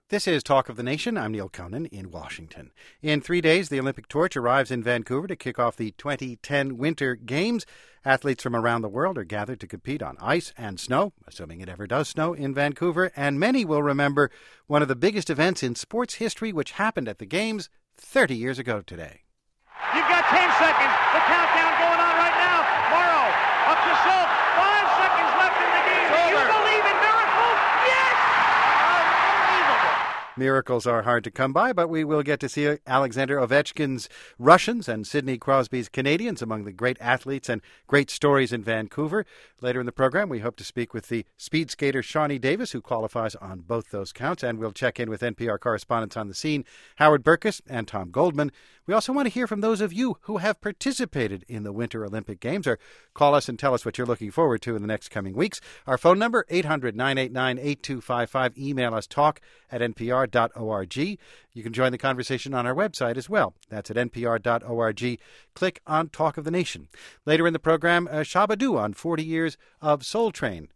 This is Talk of the Nation. I'm Neil Conan in Washington. In 3 days, the Olympic torch arrives in Vancouver to kick off the 2010 Winter Games. Athletes from around the world are gathered to compete on ice and snow, assuming it ever does snow in Vancouver, and many will remember one of the biggest events in sports history which happened at the Games 30 years ago today. You've got 10 seconds. The countdown going on right now. Morrow up to Schultz. 5 seconds left in the game. Do you believe in miracles? Yes! Unbelievable. Miracles are hard to come by, but we will get to see Alexander Ovechkin's Russians and Sidney Crosby's Canadians among the great athletes and great stories in Vancouver. Later in the program, we hope to speak with the speed skater Shawnee Davis, who qualifies on both those counts, and we'll check in with NPR correspondents on the scene, Howard Burkus and Tom Goldman. We also want to hear from those of you who have participated in the Winter Olympic Games, or call us and tell us what you're looking forward to in the next coming weeks. Our phone number, 800-989-8255. Email us talk@npr.org. You can join the conversation on our website as well. That's at npr.org. Click on Talk of the Nation. Later in the program, Shabadoo on 40 years of Soul Train.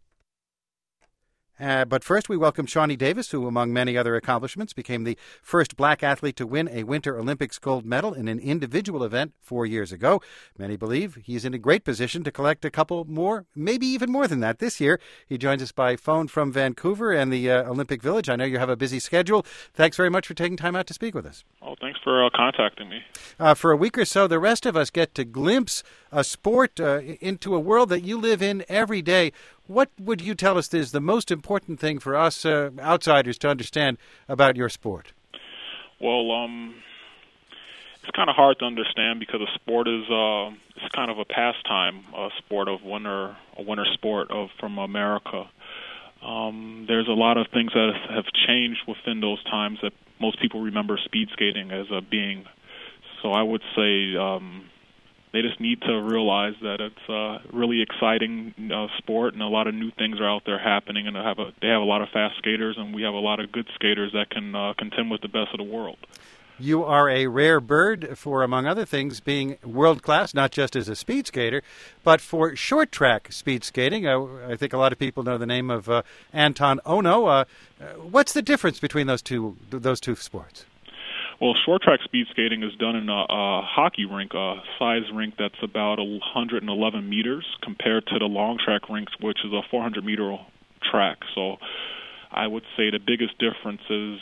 But first, we welcome Shawnee Davis, who, among many other accomplishments, became the first black athlete to win a Winter Olympics gold medal in an individual event 4 years ago. Many believe he's in a great position to collect a couple more, maybe even more than that this year. He joins us by phone from Vancouver and the Olympic Village. I know you have a busy schedule. Thanks very much for taking time out to speak with us. Oh, thanks for contacting me. For a week or so, the rest of us get to glimpse a sport into a world that you live in every day. What would you tell us is the most important thing for us outsiders to understand about your sport? Well, it's kind of hard to understand because a sport is it's kind of a pastime, a sport of winter sport from America. There's a lot of things that have changed within those times that most people remember speed skating as being. So I would say they just need to realize that it's a really exciting sport, and a lot of new things are out there happening, and they have a lot of fast skaters, and we have a lot of good skaters that can contend with the best of the world. You are a rare bird for, among other things, being world-class, not just as a speed skater, but for short-track speed skating. I think a lot of people know the name of Anton Ono. What's the difference between those two sports? Well, short-track speed skating is done in a hockey rink, a size rink that's about 111 meters, compared to the long-track rinks, which is a 400-meter track. So I would say the biggest difference is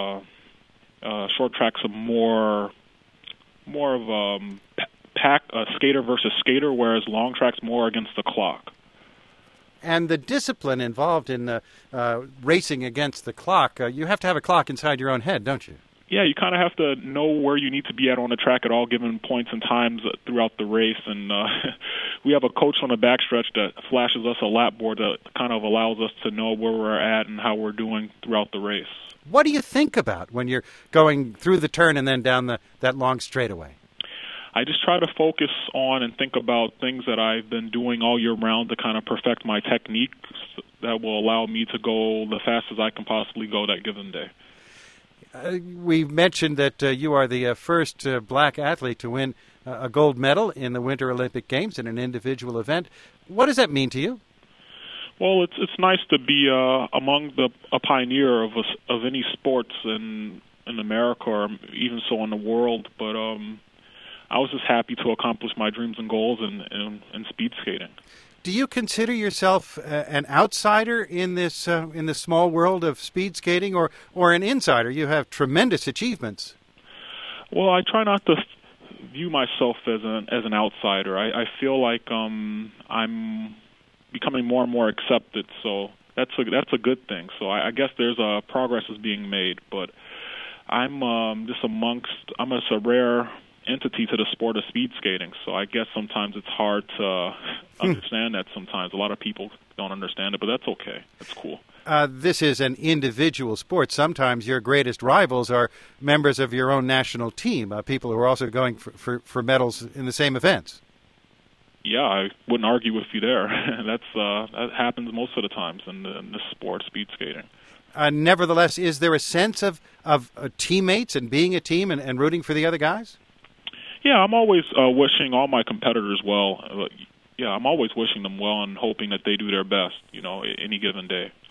short track's more of skater versus skater, whereas long track's more against the clock. And the discipline involved in racing against the clock, you have to have a clock inside your own head, don't you? Yeah, you kind of have to know where you need to be at on the track at all given points and times throughout the race. And we have a coach on the backstretch that flashes us a lap board that kind of allows us to know where we're at and how we're doing throughout the race. What do you think about when you're going through the turn and then down that long straightaway? I just try to focus on and think about things that I've been doing all year round to kind of perfect my technique that will allow me to go the fastest I can possibly go that given day. We mentioned that you are the first black athlete to win a gold medal in the Winter Olympic Games in an individual event. What does that mean to you? Well, it's nice to be among a pioneer of any sports in America or even so in the world. But I was just happy to accomplish my dreams and goals in speed skating. Do you consider yourself an outsider in this small world of speed skating, or an insider? You have tremendous achievements. Well, I try not to view myself as an outsider. I feel like I'm becoming more and more accepted, so that's a good thing. So I guess there's progress is being made, but I'm just I'm just a rare entity to the sport of speed skating, so I guess sometimes it's hard to understand that sometimes. A lot of people don't understand it, but that's okay. That's cool. This is an individual sport. Sometimes your greatest rivals are members of your own national team, people who are also going for medals in the same events. Yeah, I wouldn't argue with you there. That happens most of the times in this sport, speed skating. Nevertheless, is there a sense of teammates and being a team and rooting for the other guys? Yeah, I'm always wishing all my competitors well. I'm always wishing them well and hoping that they do their best, any given day.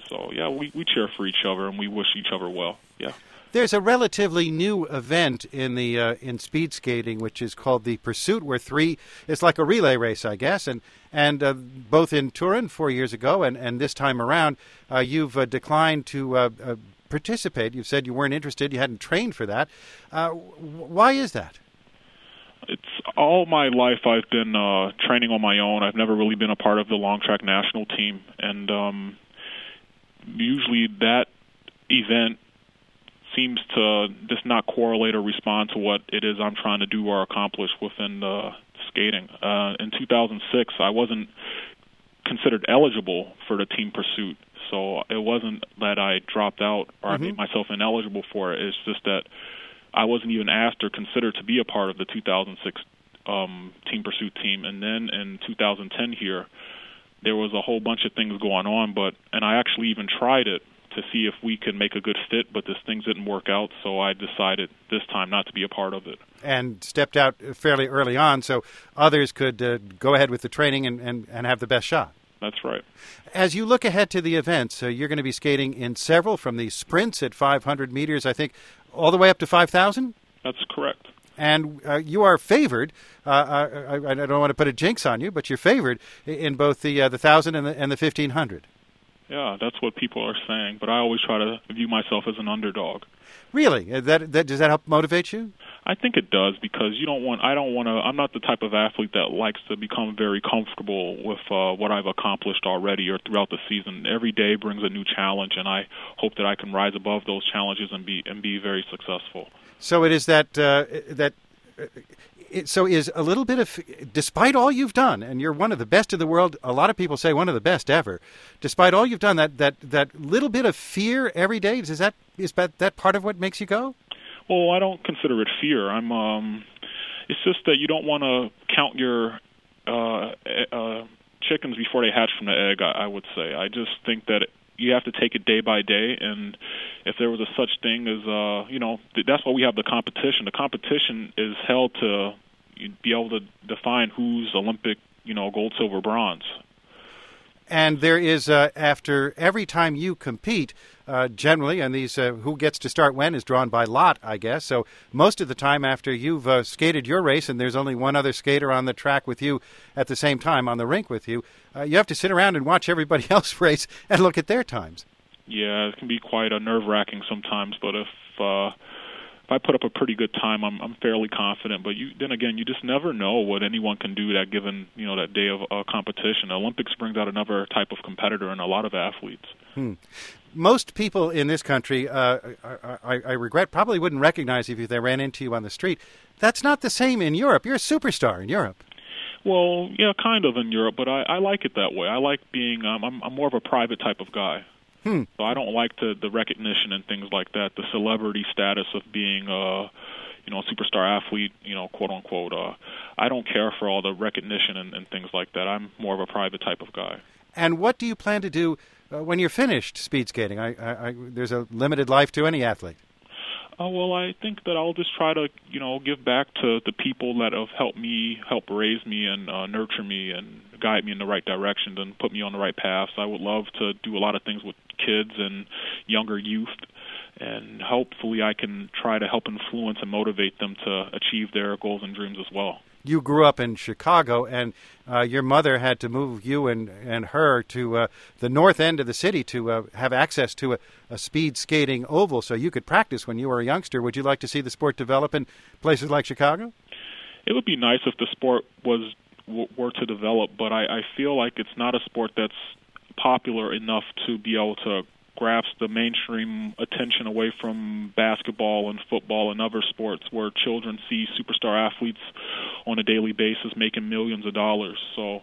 So, yeah, we cheer for each other, and we wish each other well. Yeah. There's a relatively new event in the in speed skating, which is called the Pursuit, where it's like a relay race, I guess, and both in Turin 4 years ago and this time around, you've declined to participate. You've said you weren't interested, you hadn't trained for that. Why is that? It's all my life I've been training on my own. I've never really been a part of the long track national team, and usually that event seems to just not correlate or respond to what it is I'm trying to do or accomplish within skating. In 2006, I wasn't considered eligible for the team pursuit, so it wasn't that I dropped out or I made myself ineligible for it. It's just that I wasn't even asked or considered to be a part of the 2006 team pursuit team. And then in 2010 here, there was a whole bunch of things going on, and I actually even tried it to see if we could make a good fit, but this things didn't work out, so I decided this time not to be a part of it. And stepped out fairly early on so others could go ahead with the training and have the best shot. That's right. As you look ahead to the events, you're going to be skating in several, from the sprints at 500 meters, I think, all the way up to 5,000? That's correct. And you are favored. I don't want to put a jinx on you, but you're favored in both the 1,000 and the 1,500. Yeah, that's what people are saying, but I always try to view myself as an underdog. Really? Does that help motivate you? I think it does, because I'm not the type of athlete that likes to become very comfortable with what I've accomplished already or throughout the season. Every day brings a new challenge, and I hope that I can rise above those challenges and be very successful. So it is so is a little bit of, despite all you've done, and you're one of the best in the world, a lot of people say one of the best ever, despite all you've done, that little bit of fear every day, is that part of what makes you go? Well, I don't consider it fear. It's just that you don't want to count your chickens before they hatch from the egg, I would say. I just think that you have to take it day by day, and if there was a such thing as, that's why we have the competition. The competition is held to be able to define who's Olympic, gold, silver, bronze. And there is, after every time you compete, generally, and these who gets to start when is drawn by lot, I guess. So most of the time after you've skated your race and there's only one other skater on the track with you at the same time on the rink with you, you have to sit around and watch everybody else race and look at their times. Yeah, it can be quite nerve-wracking sometimes, but if I put up a pretty good time, I'm fairly confident. But then again, you just never know what anyone can do that given that day of competition. The Olympics brings out another type of competitor in a lot of athletes. Most people in this country, I regret, probably wouldn't recognize you if they ran into you on the street. That's not the same in Europe. You're a superstar in Europe. Well, yeah, kind of in Europe, but I like it that way. I like being. I'm more of a private type of guy. So I don't like the recognition and things like that, the celebrity status of being a superstar athlete, quote unquote. I don't care for all the recognition and things like that. I'm more of a private type of guy. And what do you plan to do when you're finished speed skating? There's a limited life to any athlete. Well, I think that I'll just try to, give back to the people that have helped raise me and nurture me and guide me in the right direction and put me on the right paths. I would love to do a lot of things with kids and younger youth, and hopefully I can try to help influence and motivate them to achieve their goals and dreams as well. You grew up in Chicago, and your mother had to move you and her to the north end of the city to have access to a speed skating oval so you could practice when you were a youngster. Would you like to see the sport develop in places like Chicago? It would be nice if the sport were to develop, but I feel like it's not a sport that's popular enough to be able to grasp the mainstream attention away from basketball and football and other sports where children see superstar athletes on a daily basis making millions of dollars. So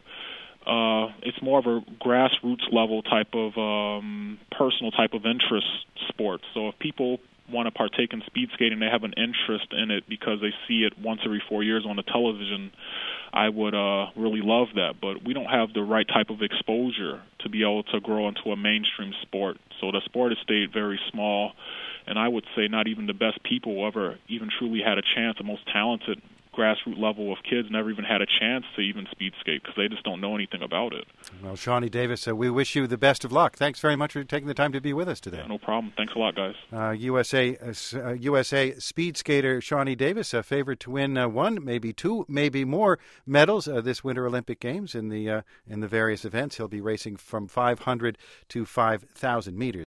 it's more of a grassroots level type of personal type of interest sport. So if people want to partake in speed skating, they have an interest in it because they see it once every 4 years on the television, I would really love that. But we don't have the right type of exposure to be able to grow into a mainstream sport. So the sport has stayed very small, and I would say not even the best people ever even truly had a chance. The most talented grassroots level of kids never even had a chance to even speed skate because they just don't know anything about it. Well, Shawnee Davis, we wish you the best of luck. Thanks very much for taking the time to be with us today. Yeah, no problem. Thanks a lot, guys. USA speed skater Shawnee Davis, favored to win one, maybe two, maybe more medals this Winter Olympic Games in the various events. He'll be racing from 500 to 5,000 meters.